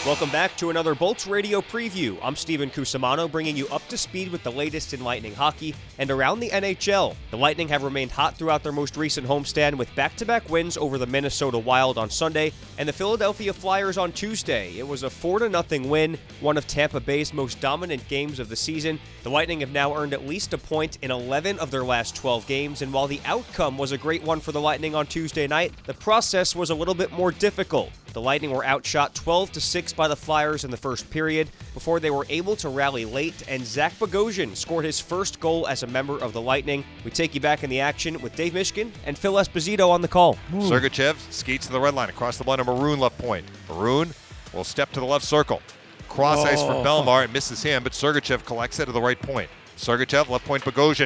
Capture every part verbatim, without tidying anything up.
Welcome back to another Bolts Radio preview. I'm Steven Cusimano, bringing you up to speed with the latest in Lightning hockey and around the N H L. The Lightning have remained hot throughout their most recent homestand with back-to-back wins over the Minnesota Wild on Sunday and the Philadelphia Flyers on Tuesday. It was a four to nothing win, one of Tampa Bay's most dominant games of the season. The Lightning have now earned at least a point in eleven of their last twelve games, and while the outcome was a great one for the Lightning on Tuesday night, the process was a little bit more difficult. The Lightning were outshot twelve to six by the Flyers in the first period before they were able to rally late, and Zach Bogosian scored his first goal as a member of the Lightning. We take you back in the action with Dave Mishkin and Phil Esposito on the call. Ooh. Sergachev skates to the red line across the line of Maroon left point. Maroon will step to the left circle. Cross oh. ice for Bellemare. It misses him, but Sergachev collects it to the right point. Sergachev, left point, Bogosian.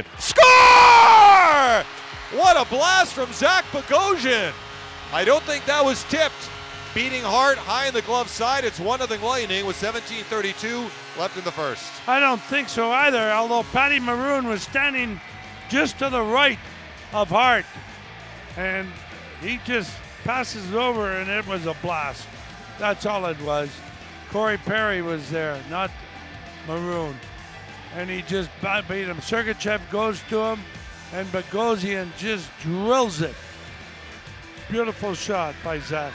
Score! What a blast from Zach Bogosian. I don't think that was tipped. Beating hard, high in the glove side. It's one nothing Lightning with seventeen thirty-two left in the first. I don't think so either, although Patty Maroon was standing just to the right of Hart. And he just passes it over, and it was a blast. That's all it was. Corey Perry was there, not Maroon. And he just beat him. Sergachev goes to him, and Bogosian just drills it. Beautiful shot by Zach.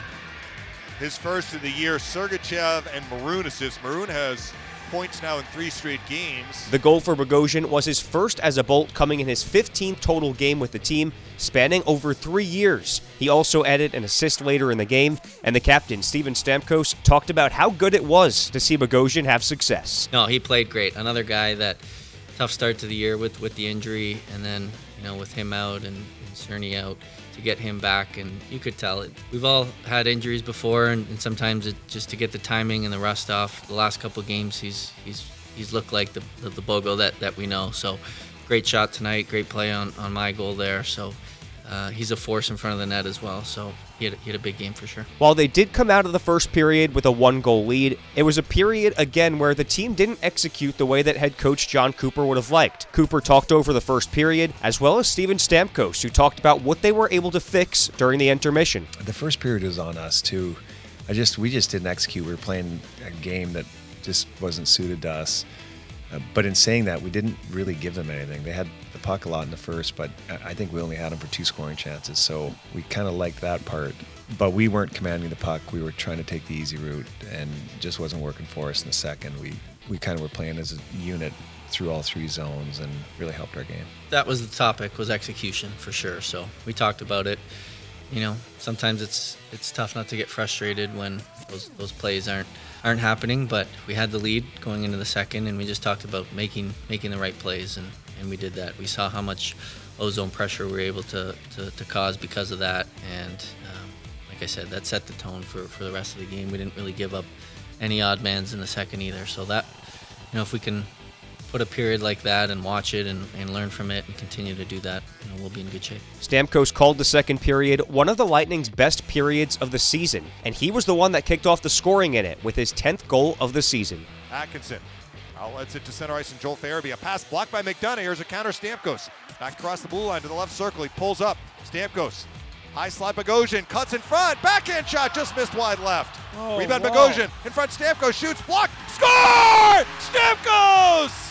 His first of the year, Sergachev and Maroon assists. Maroon has points now in three straight games. The goal for Bogosian was his first as a Bolt, coming in his fifteenth total game with the team, spanning over three years. He also added an assist later in the game, and the captain, Steven Stamkos, talked about how good it was to see Bogosian have success. No, he played great. Another guy that, tough start to the year with, with the injury, and then, you know, with him out and, and Cerny out, to get him back, and you could tell it. We've all had injuries before, and, and sometimes it just to get the timing and the rust off. The last couple of games, he's he's he's looked like the the, the Bogo that, that we know. So, great shot tonight, great play on, on my goal there. So, uh, he's a force in front of the net as well. So, he had, he had a big game for sure. While they did come out of the first period with a one-goal lead, it was a period, again, where the team didn't execute the way that head coach John Cooper would have liked. Cooper talked over the first period, as well as Steven Stamkos, who talked about what they were able to fix during the intermission. The first period was on us, too. I just We just didn't execute. We were playing a game that just wasn't suited to us. Uh, but in saying that, we didn't really give them anything. They had the puck a lot in the first, but I think we only had them for two scoring chances. So we kind of liked that part. But we weren't commanding the puck. We were trying to take the easy route, and it just wasn't working for us in the second. We, we kind of were playing as a unit through all three zones and really helped our game. That was the topic, was execution for sure. So we talked about it. You know, sometimes it's it's tough not to get frustrated when those those plays aren't aren't happening, but we had the lead going into the second, and we just talked about making making the right plays, and, and we did that. We saw how much ozone pressure we were able to, to, to cause because of that, and um, like I said, that set the tone for, for the rest of the game. We didn't really give up any odd mans in the second either, so that, you know, if we can put a period like that and watch it and, and learn from it and continue to do that, you know, we'll be in good shape. Stamkos called the second period one of the Lightning's best periods of the season, and he was the one that kicked off the scoring in it with his tenth goal of the season. Atkinson outlets it to center ice, and Joel Farabee. A pass blocked by McDonough. Here's a counter. Stamkos back across the blue line to the left circle. He pulls up. Stamkos. High slide, Bogosian cuts in front. Backhand shot just missed wide left. Oh, Rebound, wow. Bogosian in front. Stamkos shoots. Blocked. Score! Stamkos!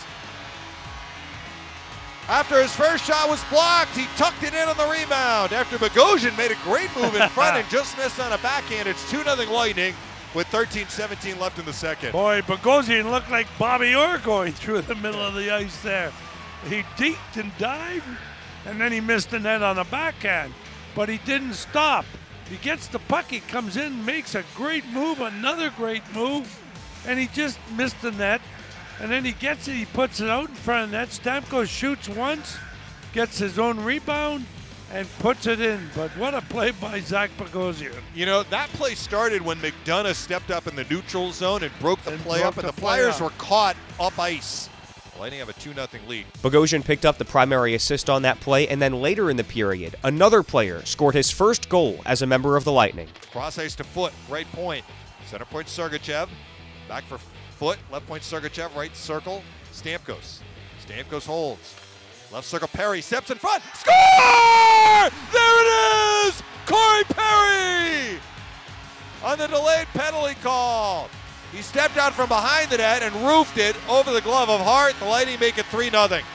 After his first shot was blocked, he tucked it in on the rebound. After Bogosian made a great move in front and just missed on a backhand, it's two nothing Lightning with thirteen seventeen left in the second. Boy, Bogosian looked like Bobby Orr going through the middle of the ice there. He deked and dived, and then he missed the net on a backhand. But he didn't stop. He gets the puck, he comes in, makes a great move, another great move, and he just missed the net. And then he gets it, he puts it out in front of the net. Stamkos shoots once, gets his own rebound, and puts it in. But what a play by Zach Bogosian. You know, that play started when McDonough stepped up in the neutral zone and broke the and play broke up, and the the Flyers up. were caught up ice. Lightning have a two nothing lead. Bogosian picked up the primary assist on that play, and then later in the period, another player scored his first goal as a member of the Lightning. Cross ice to Foot, right point. Center point Sergachev. Back for Foot, left point Sergachev, right circle. Stamkos. Stamkos holds. Left circle, Perry steps in front. Score! There it is! Corey Perry! On the delayed penalty call. He stepped out from behind the net and roofed it over the glove of Hart. The Lightning make it three nothing.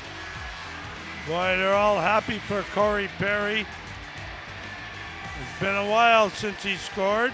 Boy, they're all happy for Corey Perry. It's been a while since he scored.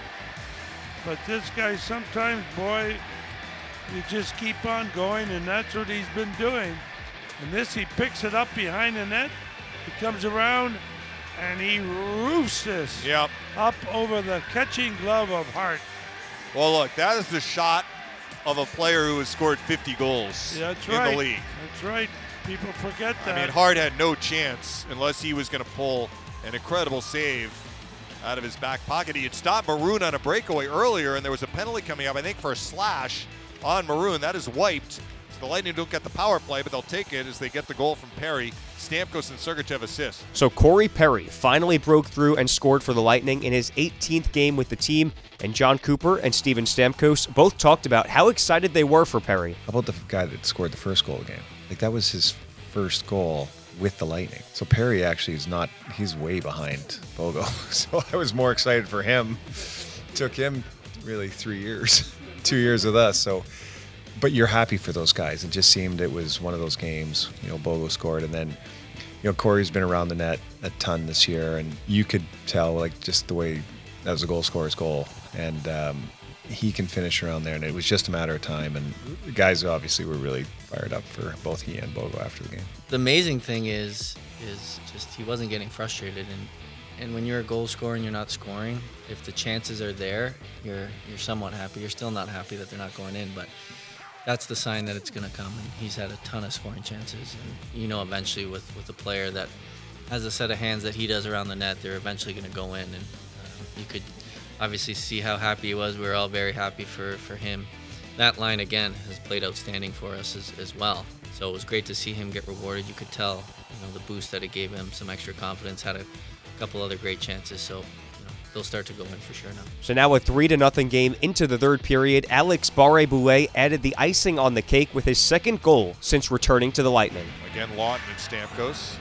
But this guy sometimes, boy, you just keep on going, and that's what he's been doing. And this, he picks it up behind the net. He comes around, and he roofs this Yep. up over the catching glove of Hart. Well, look, that is the shot of a player who has scored fifty goals Yeah, that's in right. the league. That's right. People forget that. I mean, Hart had no chance unless he was going to pull an incredible save out of his back pocket. He had stopped Maroon on a breakaway earlier, and there was a penalty coming up, I think, for a slash on Maroon. That is wiped. So the Lightning don't get the power play, but they'll take it as they get the goal from Perry. Stamkos and Sergachev assist. So Corey Perry finally broke through and scored for the Lightning in his eighteenth game with the team, and John Cooper and Steven Stamkos both talked about how excited they were for Perry. How about the guy that scored the first goal of the game? Like, that was his first goal with the Lightning. So Perry actually is not, he's way behind Bogo. So I was more excited for him. Took him really three years, two years with us. So, but you're happy for those guys. It just seemed it was one of those games, you know, Bogo scored, and then, you know, Corey's been around the net a ton this year, and you could tell, like, just the way that was a goal scorer's goal. And, um, he can finish around there, and it was just a matter of time. And the guys obviously were really fired up for both he and Bogo after the game. The amazing thing is, is just he wasn't getting frustrated, and and when you're a goal scorer and you're not scoring, if the chances are there, you're you're somewhat happy. You're still not happy that they're not going in, but that's the sign that it's going to come. And he's had a ton of scoring chances, and you know, eventually with with a player that has a set of hands that he does around the net, they're eventually going to go in, and uh, you could obviously see how happy he was. We were all very happy for, for him. That line, again, has played outstanding for us as, as well. So it was great to see him get rewarded. You could tell, you know, the boost that it gave him, some extra confidence, had a couple other great chances. So, you know, they'll start to go in for sure now. So now a three to nothing game into the third period, Alex Barré-Boulet added the icing on the cake with his second goal since returning to the Lightning. Again, Lawton and Stamkos.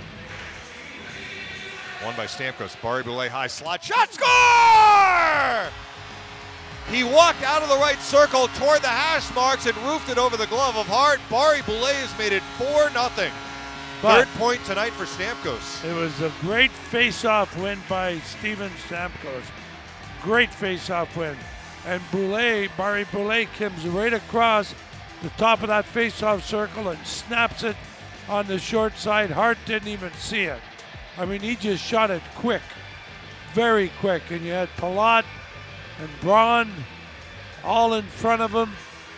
Won by Stamkos. Barré-Boulet, high slot shot, score! He walked out of the right circle toward the hash marks and roofed it over the glove of Hart. Barré-Boulet has made it four nothing. Third point tonight for Stamkos. It was a great face-off win by Steven Stamkos. Great face-off win. And Boulet, Barré-Boulet comes right across the top of that face-off circle and snaps it on the short side. Hart didn't even see it. I mean, he just shot it quick, very quick. And you had Palat and Braun all in front of him.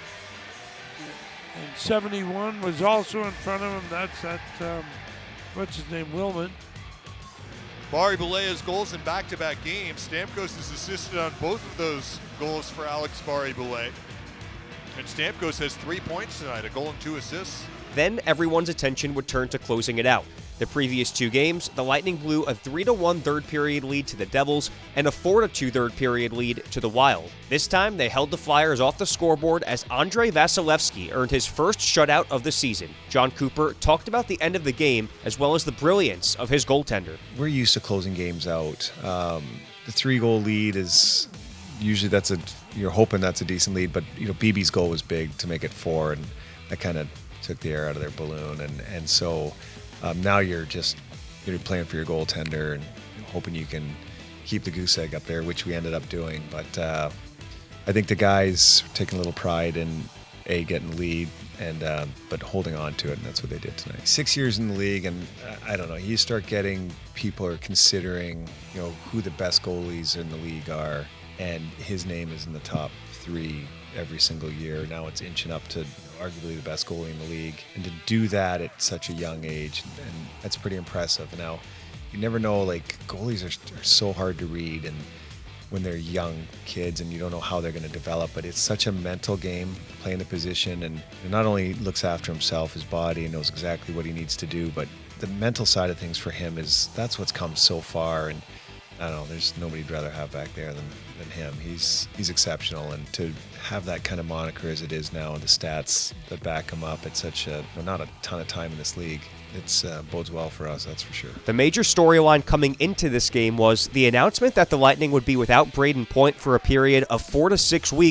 And seventy-one was also in front of him. That's that, um, what's his name, Willman. Barré-Boulet has goals in back-to-back games. Stamkos has assisted on both of those goals for Alex Barré-Boulet. And Stamkos has three points tonight, a goal and two assists. Then everyone's attention would turn to closing it out. The previous two games, the Lightning blew a three to one third period lead to the Devils and a four to two third period lead to the Wild. This time, they held the Flyers off the scoreboard as Andrei Vasilevsky earned his first shutout of the season. John Cooper talked about the end of the game as well as the brilliance of his goaltender. We're used to closing games out. Um, the three-goal lead is usually that's a you're hoping that's a decent lead, but you know B B's goal was big to make it four, and that kind of took the air out of their balloon, and and so. Um, now you're just you're playing for your goaltender and hoping you can keep the goose egg up there, which we ended up doing. But uh, I think the guys are taking a little pride in a getting the lead and uh, but holding on to it, and that's what they did tonight. Six years in the league, and uh, I don't know. You start getting people are considering you know who the best goalies in the league are, and his name is in the top three every single year. Now it's inching up to arguably the best goalie in the league, and to do that at such a young age, and that's pretty impressive. Now, you never know, like, goalies are, are so hard to read, and when they're young kids, and you don't know how they're going to develop, but it's such a mental game, playing the position, and he not only looks after himself, his body, and knows exactly what he needs to do, but the mental side of things for him is, that's what's come so far, and I don't know, there's nobody you'd rather have back there than, than him. He's he's exceptional, and to have that kind of moniker as it is now, and the stats that back him up at such a, well, not a ton of time in this league, it's uh, bodes well for us, that's for sure. The major storyline coming into this game was the announcement that the Lightning would be without Braden Point for a period of four to six weeks with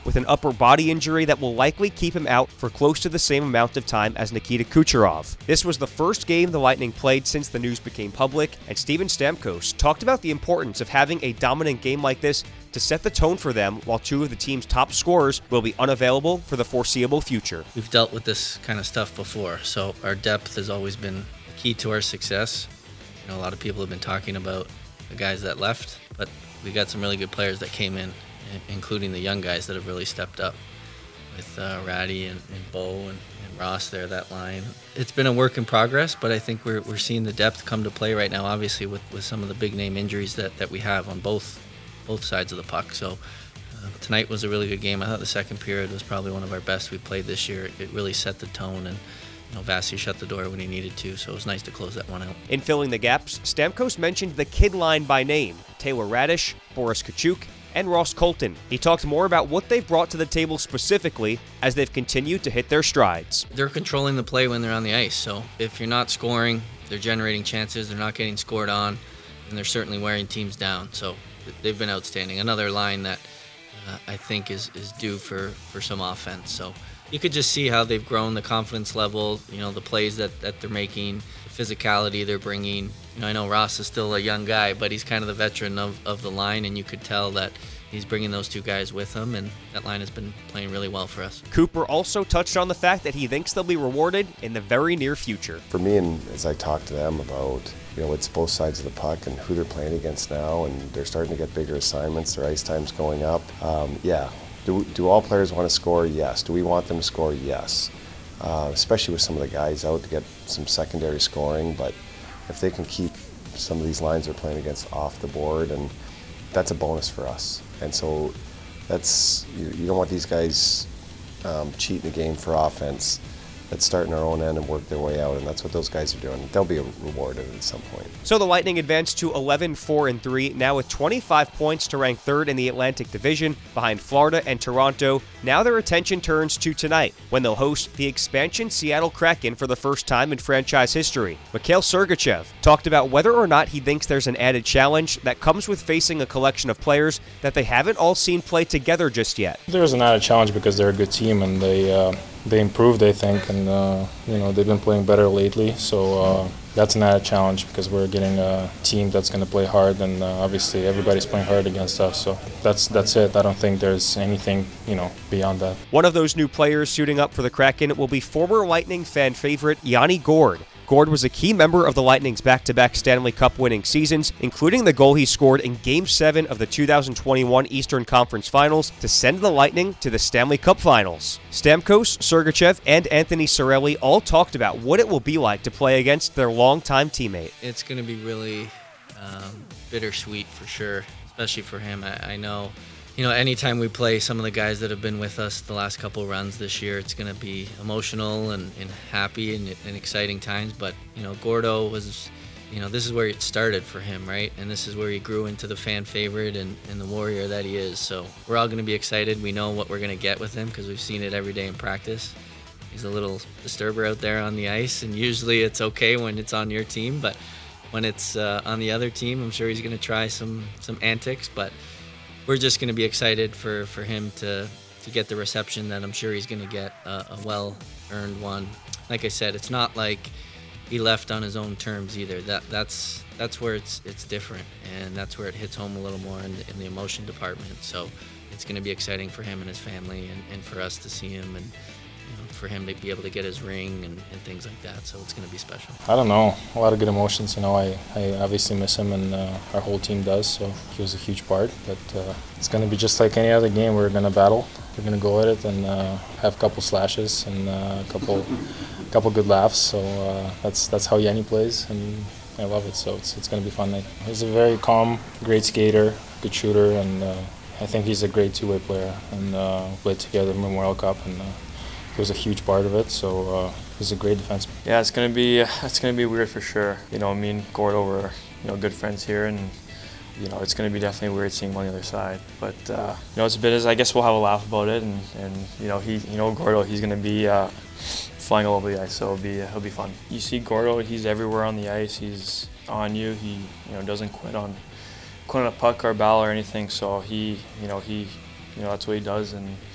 with an upper body injury that will likely keep him out for close to the same amount of time as Nikita Kucherov. This was the first game the Lightning played since the news became public, and Steven Stamkos talked about the importance of having a dominant game like this to set the tone for them while two of the team's top scorers will be unavailable for the foreseeable future. We've dealt with this kind of stuff before, so our depth has always been key to our success. You know, a lot of people have been talking about the guys that left, but we got some really good players that came in, including the young guys that have really stepped up with uh, Ratty and, and Bo and, and Ross there, that line. It's been a work in progress, but I think we're, we're seeing the depth come to play right now, obviously, with, with some of the big name injuries that, that we have on both both sides of the puck. So uh, tonight was a really good game. I thought the second period was probably one of our best we played this year. It really set the tone, and you know, Vasi shut the door when he needed to, so it was nice to close that one out. In filling the gaps, Stamkos mentioned the kid line by name: Taylor Radish, Boris Kachuk, and Ross Colton. He talked more about what they've brought to the table specifically as they've continued to hit their strides. They're controlling the play when they're on the ice, so if you're not scoring, they're generating chances, they're not getting scored on, and they're certainly wearing teams down. So they've been outstanding. Another line that uh, I think is, is due for, for some offense. So you could just see how they've grown, the confidence level, you know, the plays that, that they're making, the physicality they're bringing. You know, I know Ross is still a young guy, but he's kind of the veteran of, of the line, and you could tell that he's bringing those two guys with him, and that line has been playing really well for us. Cooper also touched on the fact that he thinks they'll be rewarded in the very near future. For me, and as I talk to them about, you know, it's both sides of the puck and who they're playing against now, and they're starting to get bigger assignments, their ice time's going up. Um, yeah, do, do all players want to score? Yes. Do we want them to score? Yes. Uh, especially with some of the guys out to get some secondary scoring, but if they can keep some of these lines they're playing against off the board, and that's a bonus for us. And so that's, you, you don't want these guys um, cheating the game for offense. Let's start in our own end and work their way out, and that's what those guys are doing. They'll be rewarded at some point. So the Lightning advanced to eleven four and three, now with twenty-five points to rank third in the Atlantic Division, behind Florida and Toronto. Now their attention turns to tonight, when they'll host the expansion Seattle Kraken for the first time in franchise history. Mikhail Sergachev talked about whether or not he thinks there's an added challenge that comes with facing a collection of players that they haven't all seen play together just yet. There's an added challenge because they're a good team, and they uh, they improved, I think, and uh, you know, they've been playing better lately. So uh, that's an added challenge because we're getting a team that's going to play hard, and uh, obviously everybody's playing hard against us. So that's that's it. I don't think there's anything, you know, beyond that. One of those new players suiting up for the Kraken will be former Lightning fan favorite Yanni Gourde. Gourde was a key member of the Lightning's back-to-back Stanley Cup winning seasons, including the goal he scored in Game seven of the two thousand twenty-one Eastern Conference Finals to send the Lightning to the Stanley Cup Finals. Stamkos, Sergachev, and Anthony Cirelli all talked about what it will be like to play against their longtime teammate. It's going to be really um, bittersweet for sure, especially for him. I, I know, you know, anytime we play some of the guys that have been with us the last couple runs this year, it's going to be emotional and, and happy and, and exciting times. But, you know, Gordo was, you know, this is where it started for him, right? And this is where he grew into the fan favorite and, and the warrior that he is. So we're all going to be excited. We know what we're going to get with him because we've seen it every day in practice. He's a little disturber out there on the ice, and usually it's okay when it's on your team. But when it's uh, on the other team, I'm sure he's going to try some, some antics. But we're just going to be excited for, for him to, to get the reception that I'm sure he's going to get, uh, a well-earned one. Like I said, it's not like he left on his own terms either. That that's that's where it's it's different, and that's where it hits home a little more in the, in the emotion department. So it's going to be exciting for him and his family, and, and for us to see him, and you know, for him to be able to get his ring and, and things like that. So it's going to be special. I don't know, a lot of good emotions. You know, I, I obviously miss him, and uh, our whole team does. So he was a huge part. But uh, it's going to be just like any other game. We're going to battle. We're going to go at it and uh, have a couple slashes and uh, a couple, couple good laughs. So uh, that's that's how Yanni plays, and I love it. So it's it's going to be a fun night. He's a very calm, great skater, good shooter, and uh, I think he's a great two-way player. And uh, played together in Memorial Cup, and uh, he was a huge part of it. So uh, he's a great defenseman. Yeah, it's going to be it's going to be weird for sure. You know, me and Gordo were you know good friends here, and you know, it's going to be definitely weird seeing him on the other side. But, uh, you know, it's a bit as I guess we'll have a laugh about it. And, and you know, he, you know, Gordo, he's going to be uh, flying all over the ice, so it'll be, it'll be fun. You see Gordo, he's everywhere on the ice. He's on you. He, you know, doesn't quit on, quit on a puck or a ball or anything. So he, you know, he, you know, that's what he does. And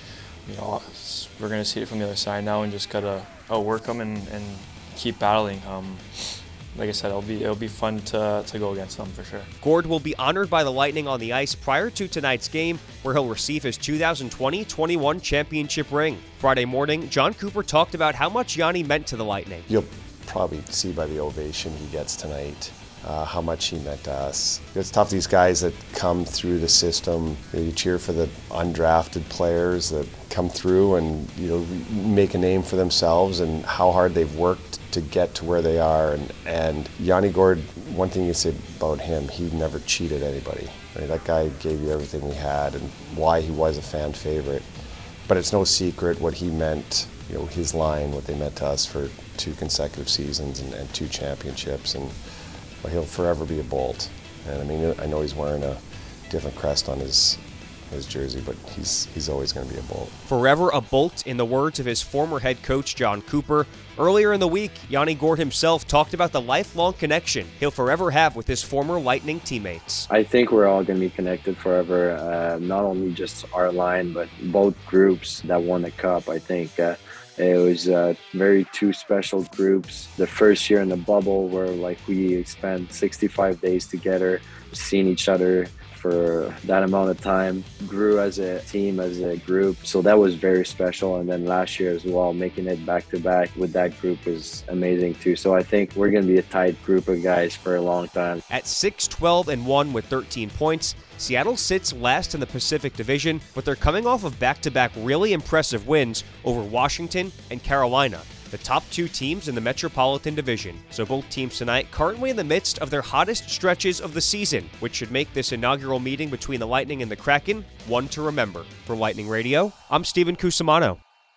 you know, we're going to see it from the other side now and just got to outwork them and, and keep battling. Um, like I said, it'll be it'll be fun to, to go against them for sure. Gord will be honored by the Lightning on the ice prior to tonight's game, where he'll receive his two thousand twenty twenty-one championship ring. Friday morning, Jon Cooper talked about how much Yanni meant to the Lightning. You'll probably see by the ovation he gets tonight uh, how much he meant to us. It's tough, these guys that come through the system. You know, you cheer for the undrafted players that come through and, you know, make a name for themselves and how hard they've worked to get to where they are. And, and Yanni Gord, one thing you say about him, he never cheated anybody. I mean, that guy gave you everything he had and why he was a fan favorite. But it's no secret what he meant, you know, his line, what they meant to us for two consecutive seasons and, and two championships. And well, he'll forever be a Bolt. And I mean, I know he's wearing a different crest on his his jersey, but he's he's always going to be a Bolt. Forever a Bolt, in the words of his former head coach, Jon Cooper. Earlier in the week, Yanni Gord himself talked about the lifelong connection he'll forever have with his former Lightning teammates. I think we're all going to be connected forever, uh, not only just our line, but both groups that won the Cup. I think uh, it was uh, very two special groups. The first year in the bubble where like we spent sixty-five days together, seeing each other for that amount of time, grew as a team, as a group. So that was very special. And then last year as well, making it back to back with that group was amazing too. So I think we're going to be a tight group of guys for a long time. At six twelve and one with thirteen points, Seattle sits last in the Pacific Division, but they're coming off of back-to-back really impressive wins over Washington and Carolina, the top two teams in the Metropolitan Division. So both teams tonight currently in the midst of their hottest stretches of the season, which should make this inaugural meeting between the Lightning and the Kraken one to remember. For Lightning Radio, I'm Steven Cusimano.